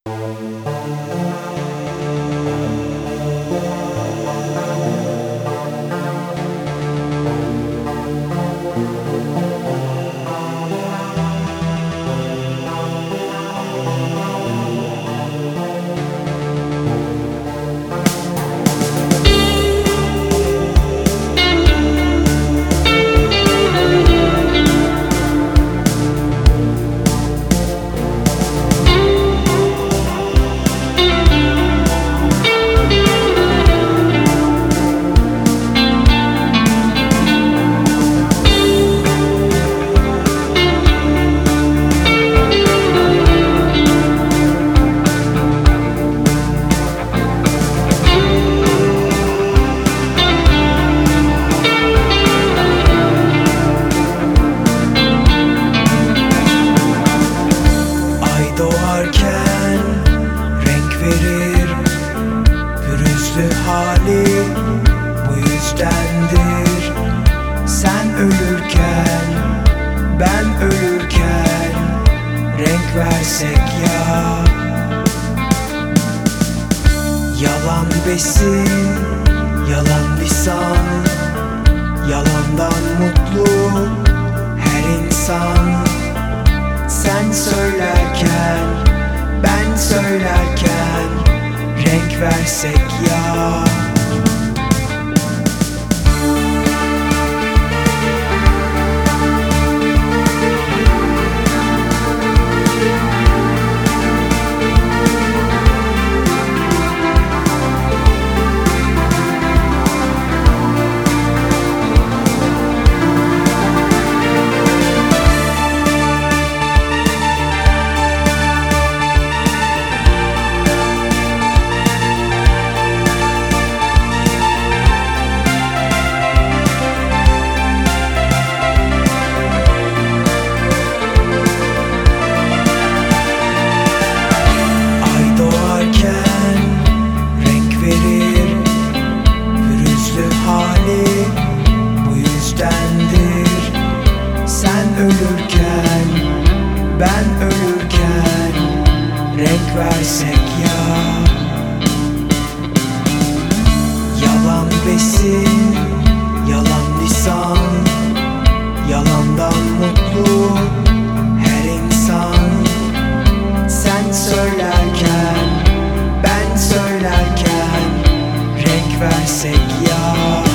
Pürüzlü hali bu yüzdendir. Sen ölürken, ben ölürken renk versek ya. Yalan besin, yalan lisan, yalandan mutlu her insan. Sen söylerken, ben söylerken renk versek ya. Ölürken, ben ölürken renk versek ya. Yalan besin, yalan lisan, yalandan mutlu her insan. Sen söylerken, ben söylerken renk versek ya.